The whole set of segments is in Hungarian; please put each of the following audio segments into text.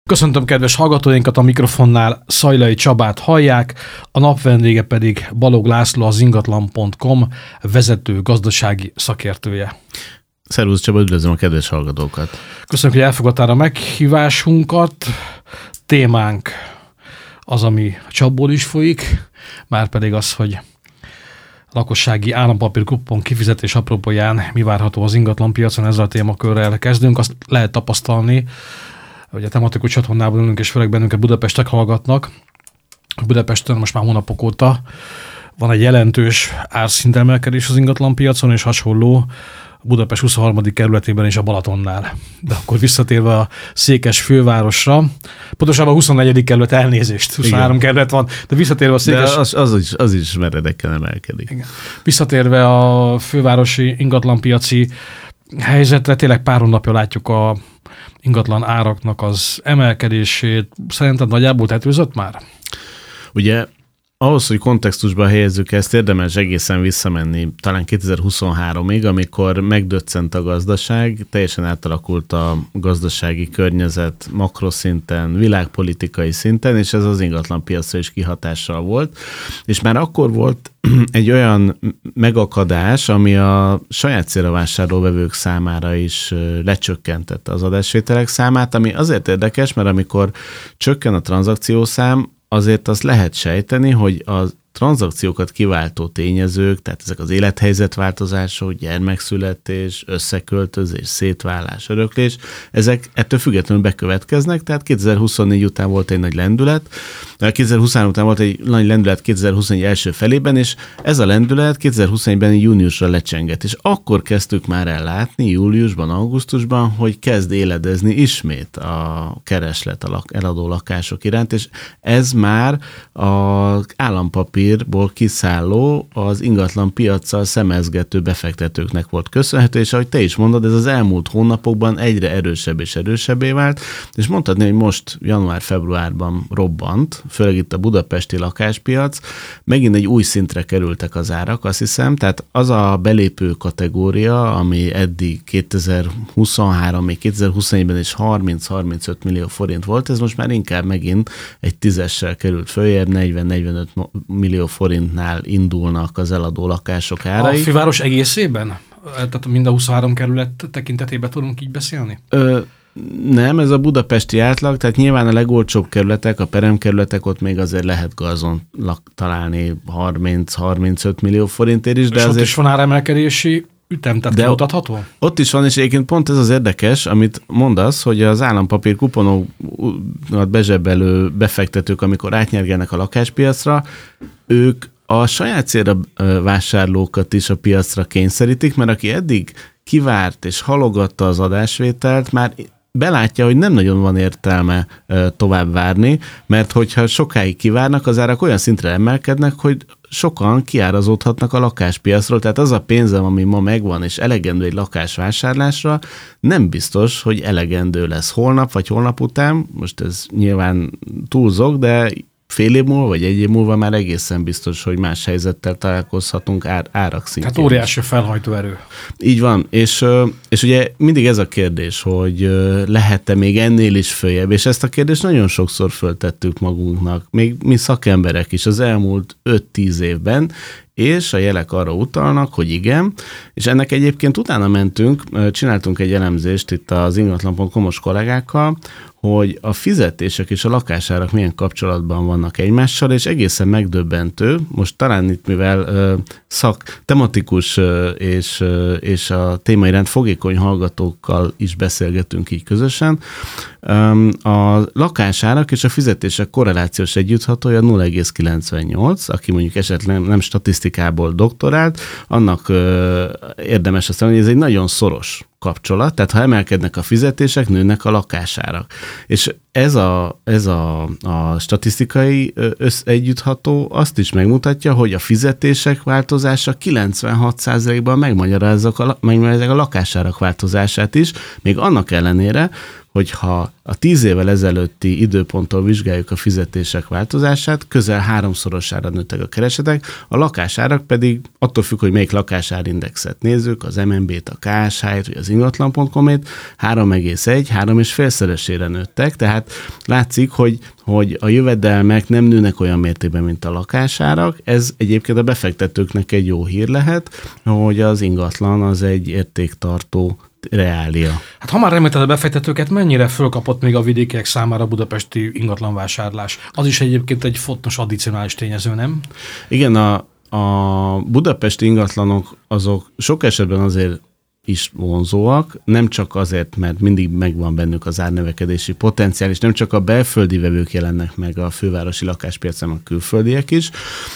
Köszöntöm kedves hallgatóinkat, a mikrofonnál Szajlai Csabát hallják, a nap vendége pedig Balog László, az ingatlan.com vezető gazdasági szakértője. Szervusz Csaba, üdvözlöm a kedves hallgatókat. Köszönjük, hogy elfogadtál a meghívásunkat. Témánk az, ami csapból is folyik, márpedig az, hogy lakossági állampapír kupon kifizetés apropóján mi várható az ingatlanpiacon. Ezzel a témakörrel kezdünk. Azt lehet tapasztalni, hogy a tematikus csatornában ülünk, és főleg bennünket Budapestek hallgatnak. Budapesten most már hónapok óta van egy jelentős árszintemelkedés az ingatlanpiacon, és hasonló Budapest 23. kerületében és a Balatonnál. De akkor visszatérve a székes fővárosra, pontosabban a 24. kerület, elnézést, 23 kerület van, de visszatérve a székes... De az is meredekkel emelkedik. Igen. Visszatérve a fővárosi ingatlanpiaci helyzetre, tényleg pár hónapja látjuk a ingatlan áraknak az emelkedését. Szerinted nagyjából tetőzött már? Ugye ahhoz, hogy kontextusba helyezzük ezt, érdemes egészen visszamenni talán 2023-ig, amikor megdöccent a gazdaság, teljesen átalakult a gazdasági környezet makroszinten, világpolitikai szinten, és ez az ingatlanpiacra is kihatással volt. És már akkor volt egy olyan megakadás, ami a saját célra vásárlóvevők számára is lecsökkentette az adásvételek számát, ami azért érdekes, mert amikor csökken a tranzakciószám, azért azt lehet sejteni, hogy a tranzakciókat kiváltó tényezők, tehát ezek az élethelyzetváltozások, gyermekszületés, összeköltözés, szétválás, öröklés, ezek ettől függetlenül bekövetkeznek, tehát 2024 után volt egy nagy lendület, 2023 után volt egy nagy lendület 2024 első felében, és ez a lendület 2021-ben júniusra lecsengett, és akkor kezdtük már el látni, júliusban, augusztusban, hogy kezd éledezni ismét a kereslet a eladó lakások iránt, és ez már az állampapírból kiszálló, az ingatlan piaccal szemezgető befektetőknek volt köszönhető, és ahogy te is mondod, ez az elmúlt hónapokban egyre erősebb és erősebbé vált, és mondhatni, hogy most január-februárban robbant, főleg itt a budapesti lakáspiac, megint egy új szintre kerültek az árak, azt hiszem, tehát az a belépő kategória, ami eddig 2023, még 2021-ben is 30-35 millió forint volt, ez most már inkább megint egy 10-essel került följebb, 40-45 millió forintnál indulnak az eladó lakások árai. A főváros egészében? Tehát mind a 23 kerület tekintetében tudunk így beszélni? Nem, ez a budapesti átlag, tehát nyilván a legolcsóbb kerületek, a peremkerületek, ott még azért lehet gazon találni 30-35 millió forintért is. De és azért... ott is van áremelkedési ütem, tehát kimutatható? Ott is van, és egyébként pont ez az érdekes, amit mondasz, hogy az állampapír kuponokat bezsebelő befektetők, amikor átnyergelnek a lakáspiacra, ők a saját célra vásárlókat is a piacra kényszerítik, mert aki eddig kivárt és halogatta az adásvételt, már belátja, hogy nem nagyon van értelme tovább várni, mert hogyha sokáig kivárnak, az árak olyan szintre emelkednek, hogy sokan kiárazódhatnak a lakáspiacról, tehát az a pénzem, ami ma megvan, és elegendő egy lakásvásárlásra, nem biztos, hogy elegendő lesz holnap, vagy holnap után, most ez nyilván túlzok, de fél év múlva, vagy egy év múlva már egészen biztos, hogy más helyzettel találkozhatunk árak szintjén. Tehát óriási felhajtó erő. Így van, és ugye mindig ez a kérdés, hogy lehet-e még ennél is följebb, és ezt a kérdést nagyon sokszor föltettük magunknak, még mi szakemberek is az elmúlt 5-10 évben, és a jelek arra utalnak, hogy igen, és ennek egyébként utána mentünk, csináltunk egy elemzést itt az ingatlan.com-os kollégákkal, hogy a fizetések és a lakásárak milyen kapcsolatban vannak egymással, és egészen megdöbbentő. Most talán itt, mivel tematikus és a téma iránt fogékony hallgatókkal is beszélgetünk így közösen, a lakásárak és a fizetések korrelációs együtthatója 0,98, aki mondjuk esetleg nem statisztikából doktorált, annak érdemes azt mondani, hogy ez egy nagyon szoros kapcsolat, tehát ha emelkednek a fizetések, nőnek a lakásárak. És ez a statisztikai együttható azt is megmutatja, hogy a fizetések változása 96%-ban megmagyarázzák a lakásárak változását is, még annak ellenére, hogyha a 10 évvel ezelőtti időponttól vizsgáljuk a fizetések változását, közel 3-szorosára nőttek a keresetek, a lakásárak pedig attól függ, hogy melyik lakásárindexet nézzük, az MNB-t, a KSH-t, vagy az ingatlan.com-ét, 3,1-3,5-szeresére nőttek, tehát látszik, hogy a jövedelmek nem nőnek olyan mértékben, mint a lakásárak. Ez egyébként a befektetőknek egy jó hír lehet, hogy az ingatlan az egy értéktartó reália. Hát ha már említed a befektetőket, mennyire fölkapott még a vidékiek számára a budapesti ingatlanvásárlás? Az is egyébként egy fontos addicionális tényező, nem? Igen, a budapesti ingatlanok azok sok esetben azért is vonzóak, nem csak azért, mert mindig megvan bennük az árnövekedési potenciál, és nem csak a belföldi vevők jelennek meg a fővárosi lakáspiacon, a külföldiek is,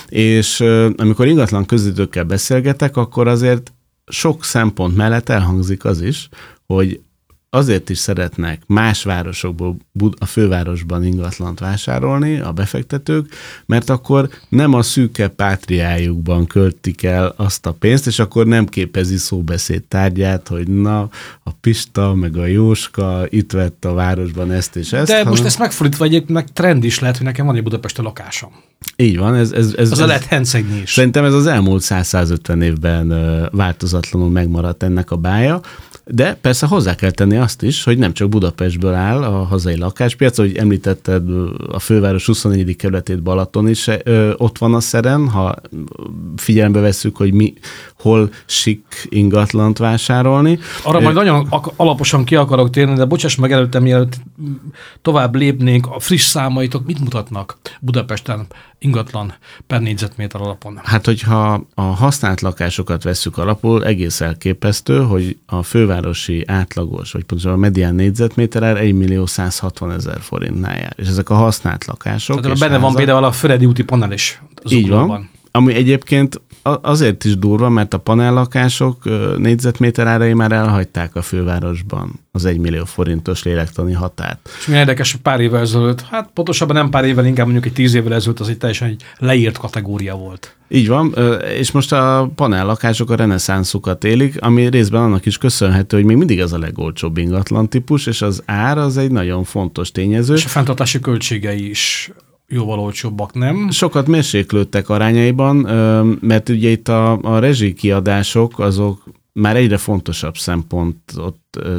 és amikor ingatlan közvetítőkkel beszélgetek, akkor azért sok szempont mellett elhangzik az is, hogy azért is szeretnek más városokból a fővárosban ingatlant vásárolni a befektetők, mert akkor nem a szűke pátriájukban költik el azt a pénzt, és akkor nem képezi szóbeszéd tárgyát, hogy na, a Pista, meg a Jóska itt vett a városban ezt és ezt. De most ezt megfordítva egyébként meg trend is lehet, hogy nekem van egy Budapesten lakásom. Így van. Ez lehet hencegni is. Szerintem ez az elmúlt 100-150 évben változatlanul megmaradt ennek a bája, de persze hozzá kell tenni azt is, hogy nem csak Budapestből áll a hazai lakáspiac, ahogy említetted, a főváros 24. kerületét, Balaton is ott van a szeren, ha figyelembe vesszük, hogy hol sik ingatlant vásárolni. Arra majd nagyon alaposan ki akarok térni, de bocsáss meg előtte, mielőtt tovább lépnénk, a friss számaitok mit mutatnak Budapesten ingatlan per négyzetméter alapon? Hát, hogyha a használt lakásokat vesszük alapul, egész elképesztő, hogy a fővárosi átlagos, vagy pontosan a medián négyzetméter ár 1.160.000 forintnál jár. És ezek a használt lakások. Tehát benne van például a Füredi úti panel is. Így van. Ami egyébként azért is durva, mert a panellakások négyzetméter árai már elhagyták a fővárosban az 1 millió forintos lélektani határt. És mi érdekes, pár évvel ezelőtt, hát pontosabban nem pár évvel, inkább mondjuk egy 10 évvel ezelőtt, az egy teljesen egy leírt kategória volt. Így van, és most a panellakások a reneszánszukat élik, ami részben annak is köszönhető, hogy még mindig ez a legolcsóbb ingatlan típus, és az ár az egy nagyon fontos tényező. És a fenntartási költségei is jóval olcsóbbak, nem? Sokat mérséklődtek arányaiban, mert ugye itt a rezsikiadások azok már egyre fontosabb szempontot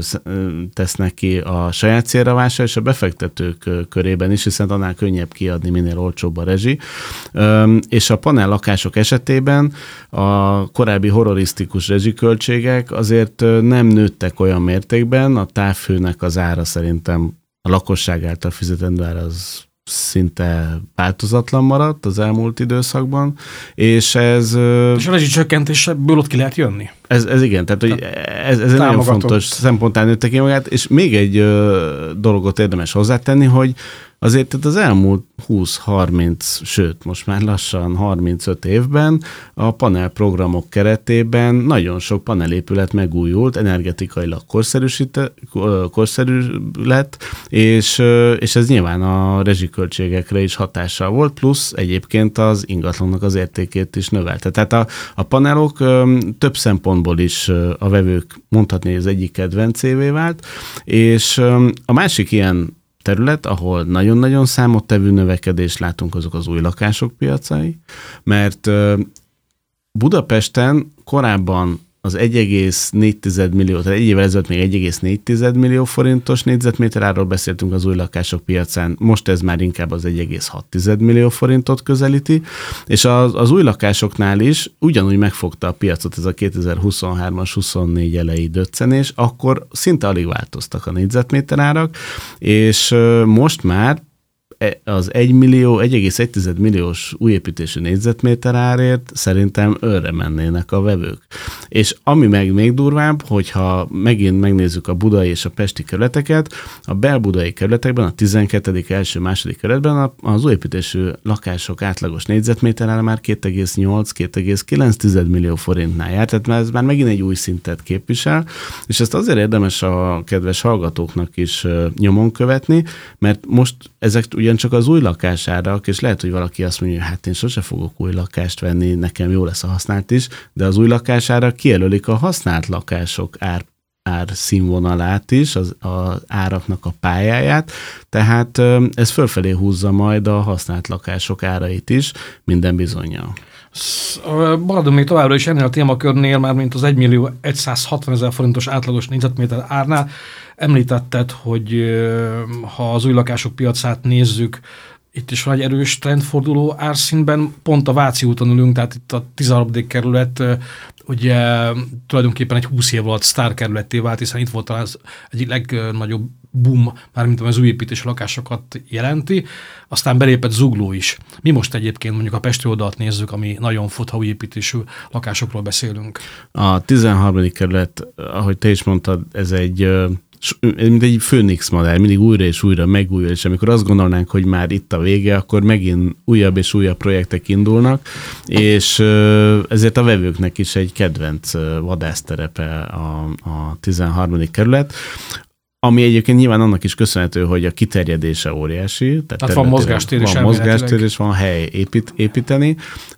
tesznek ki a saját célra vásárlásra, és a befektetők körében is, hiszen annál könnyebb kiadni, minél olcsóbb a rezsi. És a panellakások esetében a korábbi horrorisztikus rezsiköltségek azért nem nőttek olyan mértékben, a távhőnek az ára szerintem a lakosság által fizetendő ára az szinte változatlan maradt az elmúlt időszakban, és ez... És a rezsicsökkentésből ott ki lehet jönni? Ez igen, tehát hogy ez egy nagyon fontos szemponttán nőtte ki magát, és még egy dologot érdemes hozzátenni, hogy azért tehát az elmúlt 20-30, sőt most már lassan 35 évben a panelprogramok keretében nagyon sok panelépület megújult, energetikailag korszerű lett, és ez nyilván a rezsiköltségekre is hatással volt, plusz egyébként az ingatlannak az értékét is növelte. Tehát a panelok több szempontból is a vevők mondhatni, hogy az egyik kedvencévé vált, és a másik ilyen terület, ahol nagyon-nagyon számottevő növekedést látunk, azok az új lakások piacai, mert Budapesten korábban az 1,4 millió, tehát egy évvel ezelőtt még 1,4 millió forintos négyzetméter árról beszéltünk az új lakások piacán, most ez már inkább az 1,6 millió forintot közelíti, és az új lakásoknál is ugyanúgy megfogta a piacot ez a 2023-as, 24 elejé döccenés, akkor szinte alig változtak a négyzetméter árak, és most már az 1,1 milliós újépítésű négyzetméter árért szerintem őrre mennének a vevők. És ami meg még durvább, hogyha megint megnézzük a budai és a pesti kerületeket, a belbudai kerületekben, a 12., első-második kerületben az újépítésű lakások átlagos négyzetméter ára már 2,8-2,9 millió forintnál jár, tehát ez már megint egy új szintet képvisel, és ezt azért érdemes a kedves hallgatóknak is nyomon követni, mert most ezek ugyancsak az új lakásárak, és lehet, hogy valaki azt mondja, hogy hát én sose fogok új lakást venni, nekem jó lesz a használt is, de az új lakásárak kijelölik a használt lakások árszínvonalát is, az áraknak a pályáját, tehát ez fölfelé húzza majd a használt lakások árait is, minden bizonnyal. Maradunk még továbbra is ennél a témakörnél, már mint az 1.160.000 forintos átlagos négyzetméter árnál. Említetted, hogy ha az új lakások piacát nézzük, itt is van egy erős trendforduló árszínben, pont a Váci úton ülünk, tehát itt a 13. kerület ugye tulajdonképpen egy 20 év alatt sztárkerületté vált, hiszen itt volt talán az egyik legnagyobb boom, mármint az új építésű lakásokat jelenti, aztán belépett Zugló is. Mi most egyébként mondjuk a pesti oldalt nézzük, ami nagyon fut, ha új építésű lakásokról beszélünk. A 13. kerület, ahogy te is mondtad, ez mint egy Phoenix modell, mindig újra és újra megújul, és amikor azt gondolnánk, hogy már itt a vége, akkor megint újabb és újabb projektek indulnak, és ezért a vevőknek is egy kedvenc vadászterepe a 13. kerület, ami egyébként nyilván annak is köszönhető, hogy a kiterjedése óriási. Tehát van mozgástér is. Van mozgástér és van hely építeni.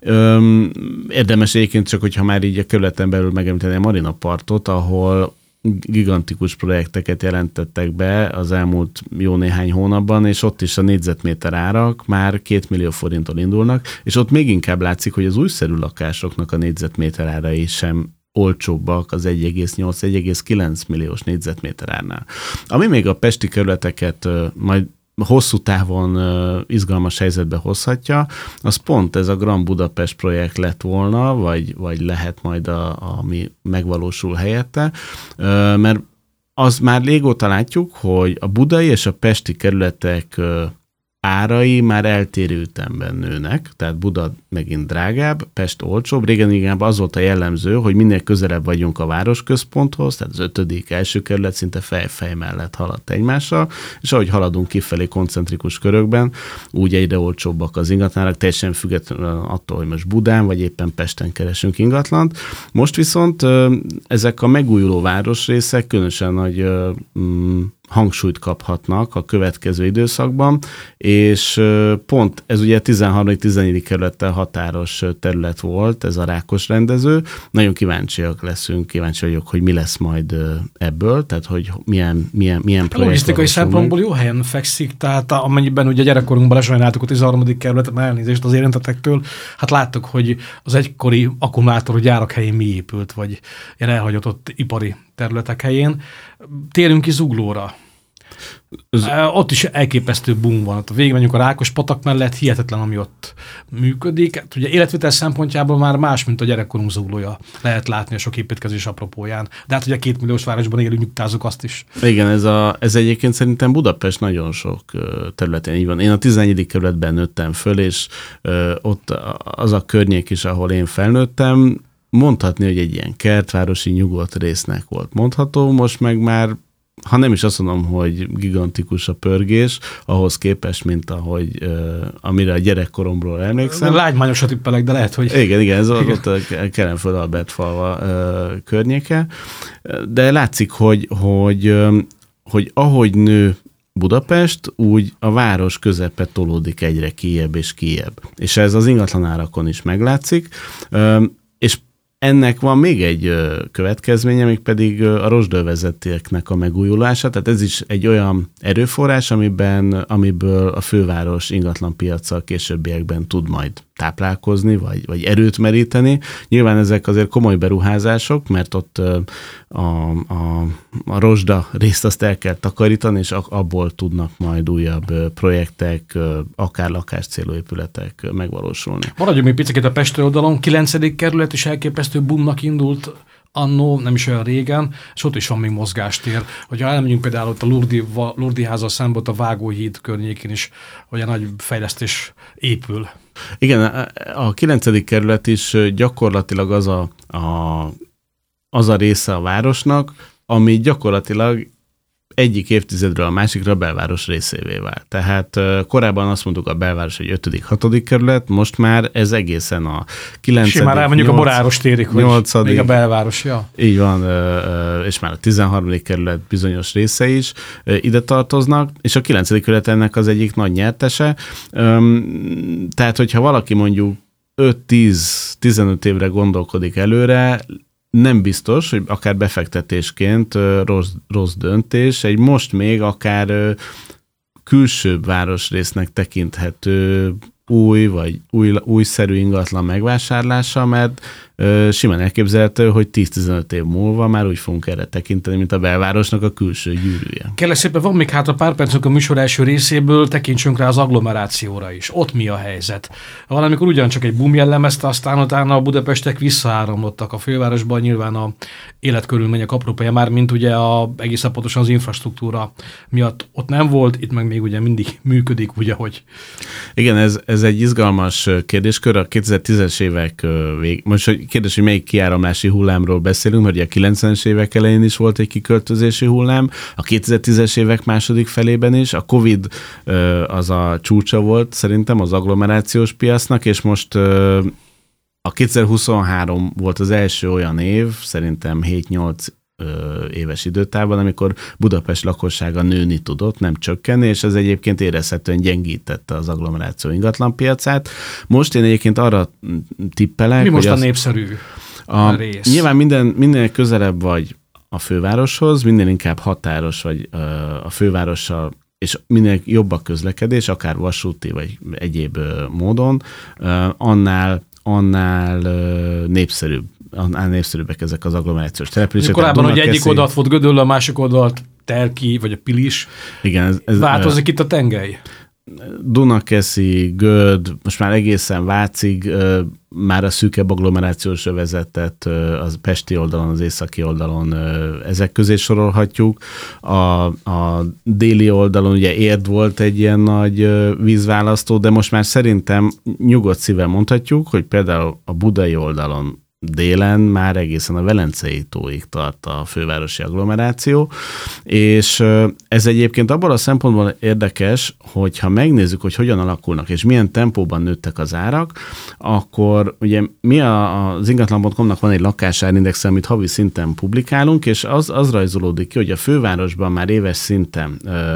Érdemes egyébként csak, hogyha már így a kerületen belül megemlíteni a Marina Partot, ahol gigantikus projekteket jelentettek be az elmúlt jó néhány hónapban, és ott is a négyzetméter árak már 2 millió forinttól indulnak, és ott még inkább látszik, hogy az újszerű lakásoknak a négyzetméter árai sem olcsóbbak az 1,8-1,9 milliós négyzetméter árnál. Ami még a pesti kerületeket majd hosszú távon izgalmas helyzetbe hozhatja, az pont ez a Grand Budapest projekt lett volna, vagy lehet majd ami megvalósul helyette, mert az már régóta látjuk, hogy a budai és a pesti kerületek árai már eltérő ütemben nőnek, tehát Buda megint drágább, Pest olcsóbb. Régen inkább az volt a jellemző, hogy minél közelebb vagyunk a városközponthoz, tehát az 5. első kerület szinte fej mellett haladt egymással, és ahogy haladunk kifelé koncentrikus körökben, úgy egyre olcsóbbak az ingatlanok, teljesen függetlenül attól, hogy most Budán vagy éppen Pesten keresünk ingatlant. Most viszont ezek a megújuló városrészek különösen nagy hangsúlyt kaphatnak a következő időszakban, és pont ez ugye 13.-14. kerülettel határos terület volt, ez a Rákos rendező. Nagyon kíváncsi vagyok, hogy mi lesz majd ebből, tehát hogy milyen projekt. Logisztikai szempontból jó helyen fekszik, tehát amennyiben ugye gyerekkorunkban lesajnáltuk a 13. kerületet, már elnézést az érintettektől, hát láttuk, hogy az egykori akkumulátorgyárak helyén mi épült, vagy ilyen elhagyatott ipari területek helyén. Térünk ki Zuglóra. Ott is elképesztő boom van. Ott végigmenjünk a Rákospatak mellett, hihetetlen, ami ott működik. Hát ugye életvitel szempontjából már más, mint a gyerekkorunk Zuglója. Lehet látni a sok építkezés apropóján. De hát ugye 2 milliós városban élünk, nyugtázunk azt is. Igen, ez egyébként szerintem Budapest nagyon sok területén így van. Én a 11. kerületben nőttem föl, és ott az a környék is, ahol én felnőttem, mondhatni, hogy egy ilyen kertvárosi nyugodt résznek volt mondható, most meg már, ha nem is azt mondom, hogy gigantikus a pörgés, ahhoz képest, mint amire a gyerekkoromról emlékszem. Lágymányosat tippelek, de lehet, hogy... Igen, ez ott a Kelenföld Albertfalva környéke. De látszik, hogy ahogy nő Budapest, úgy a város közepe tolódik egyre kijebb és kijebb. És ez az ingatlanárakon is meglátszik, és ennek van még egy következménye, még pedig a rozsdövezetéknek a megújulása, tehát ez is egy olyan erőforrás, amiből a főváros ingatlanpiaca későbbiekben tud majd táplálkozni, vagy erőt meríteni. Nyilván ezek azért komoly beruházások, mert ott a rozsda részt azt el kell takarítani, és abból tudnak majd újabb projektek, akár lakáscélú épületek megvalósulni. Maradjunk még picit a Pesti oldalon. 9. kerület is elképesztő boomnak indult annó, nem is olyan régen, és ott is van még mozgástér. Hogyha elmegyünk például ott a Lurdi házzal szemben, a Vágóhíd környékén is, hogy a nagy fejlesztés épül. Igen, a 9. kerület is gyakorlatilag az a része a városnak, ami gyakorlatilag egyik évtizedről a másikra a belváros részévé vált. Tehát korábban azt mondtuk a belváros, hogy 5.-6. kerület, most már ez egészen a 9. Simán elmondjuk a Boráros térig, hogy 8. még a belváros, ja. Így van, és már a 13. kerület bizonyos része is ide tartoznak, és a 9. kerület ennek az egyik nagy nyertese. Tehát, hogyha valaki mondjuk 5-10-15 évre gondolkodik előre, nem biztos, hogy akár befektetésként rossz döntés, egy most még akár külsőbb városrésznek tekinthető új vagy újszerű ingatlan megvásárlása, mert simán elképzelhető, hogy 10-15 év múlva már úgy fogunk erre tekinteni, mint a belvárosnak a külső gyűrűje. Kérlek szépen, van még hát a pár percünk a műsor első részéből, tekintsünk rá az agglomerációra is. Ott mi a helyzet? Valamikor ugyancsak egy boom jellemezte, aztán utána a budapestek visszaáramlottak a fővárosban, nyilván a életkörülmények apropója már, mint ugye egészen pontosan az infrastruktúra miatt ott nem volt, itt meg még ugye mindig működik, ugye, hogy... Igen, ez egy izgalmas kérdéskör. A 2010-es évek most kérdés, hogy melyik kiáramlási hullámról beszélünk, mert ugye a 90-es évek elején is volt egy kiköltözési hullám, a 2010-es évek második felében is, a Covid az a csúcsa volt szerintem az agglomerációs piacnak, és most a 2023 volt az első olyan év, szerintem 7-8 éves időtávban, amikor Budapest lakossága nőni tudott, nem csökkenni, és ez egyébként érezhetően gyengítette az agglomeráció ingatlanpiacát. Most én egyébként arra tippelek, mi most a népszerű rész? Nyilván minél közelebb vagy a fővároshoz, minél inkább határos vagy a fővárossal, és minél jobb a közlekedés, akár vasúti vagy egyéb módon, annál népszerűbbek ezek az agglomerációs települések. Korábban, hogy egyik oldalt volt Gödöllő, a másik oldalt Telki, vagy a Pilis. Igen, változik itt a tengely? Dunakeszi, Göd, most már egészen Vácig már a szűkebb agglomerációs övezetet az pesti oldalon, az északi oldalon ezek közé sorolhatjuk. A déli oldalon ugye Érd volt egy ilyen nagy vízválasztó, de most már szerintem nyugodt szívvel mondhatjuk, hogy például a budai oldalon délen már egészen a Velencei tóig tart a fővárosi agglomeráció, és ez egyébként abban a szempontból érdekes, hogyha megnézzük, hogy hogyan alakulnak, és milyen tempóban nőttek az árak, akkor ugye mi az ingatlan.com-nak van egy lakásárindex, amit havi szinten publikálunk, és az rajzolódik ki, hogy a fővárosban már éves szinten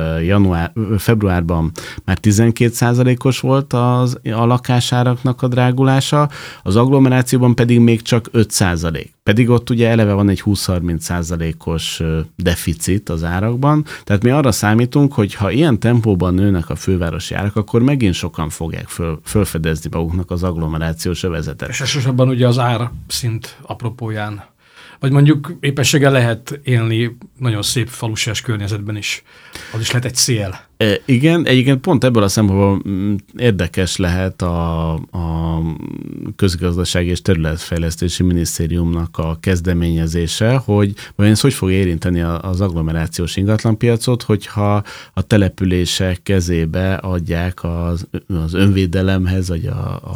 februárban már 12%-os volt a lakásáraknak a drágulása, az agglomerációban pedig még csak 5%. Pedig ott ugye eleve van egy 20-30%-os deficit az árakban, tehát mi arra számítunk, hogy ha ilyen tempóban nőnek a fővárosi árak, akkor megint sokan fogják fölfedezni maguknak az agglomerációs övezetet. És elsősorban ugye az árszint apropóján, vagy mondjuk épességgel lehet élni nagyon szép falusias környezetben is. Az is lehet egy cél. Igen, egyébként pont ebből a szempontból érdekes lehet a Közgazdasági és Területfejlesztési Minisztériumnak a kezdeményezése, hogy vajon ez hogy fog érinteni az agglomerációs ingatlanpiacot, hogyha a települések kezébe adják az önvédelemhez, vagy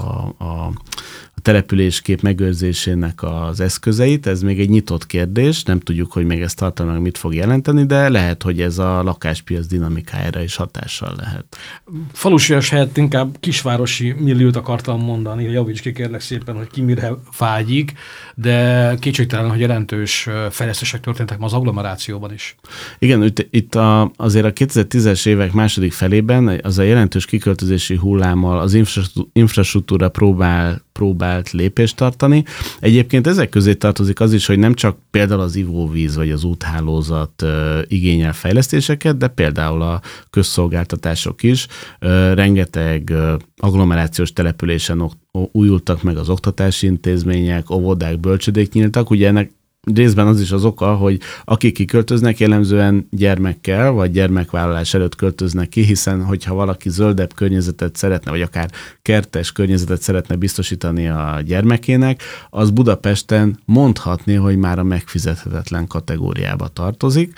a településkép megőrzésének az eszközeit. Ez még egy nyitott kérdés, nem tudjuk, hogy még ez tartalmilag mit fog jelenteni, de lehet, hogy ez a lakáspiac dinamikájára is hatással lehet. Falusias helyett inkább kisvárosi milliót akartam mondani, javíts ki kérlek szépen, hogy ki mire vágyik, de kétségtelen, hogy jelentős fejlesztések történtek ma az agglomerációban is. Igen, itt azért a 2010-es évek második felében az a jelentős kiköltözési hullámmal az infrastruktúra próbált lépést tartani. Egyébként ezek közé tartozik az is, hogy nem csak például az ivóvíz vagy az úthálózat igényel fejlesztéseket, de például a közszolgáltatások is. Rengeteg agglomerációs településen újultak meg az oktatási intézmények, óvodák, bölcsödék nyíltak. Ugye ennek részben az is az oka, hogy akik kiköltöznek, jellemzően gyermekkel vagy gyermekvállalás előtt költöznek ki, hiszen hogyha valaki zöldebb környezetet szeretne, vagy akár kertes környezetet szeretne biztosítani a gyermekének, az Budapesten mondhatni, hogy már a megfizethetetlen kategóriába tartozik.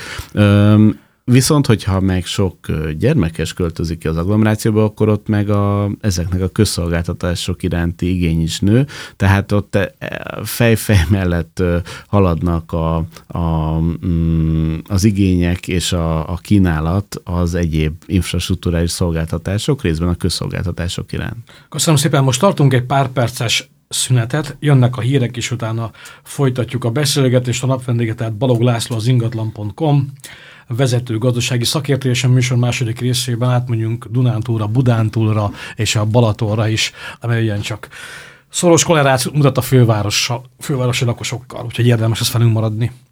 Viszont, hogyha meg sok gyermekes költözik ki az agglomerációba, akkor ott meg ezeknek a közszolgáltatások iránti igény is nő, tehát ott fej-fej mellett haladnak az igények és a kínálat az egyéb infrastruktúrális szolgáltatások, részben a közszolgáltatások iránt. Köszönöm szépen, most tartunk egy pár perces szünetet, jönnek a hírek, és utána folytatjuk a beszélgetést. A napvendége, tehát Balog László, az ingatlan.com vezető gazdasági szakértő, és a műsor második részében átmegyünk Dunántúlra, Budántúlra és a Balatonra is, amely ugyancsak Szoros korrelációt mutat a fővárosi lakosokkal, úgyhogy érdemes ezt velünk maradni.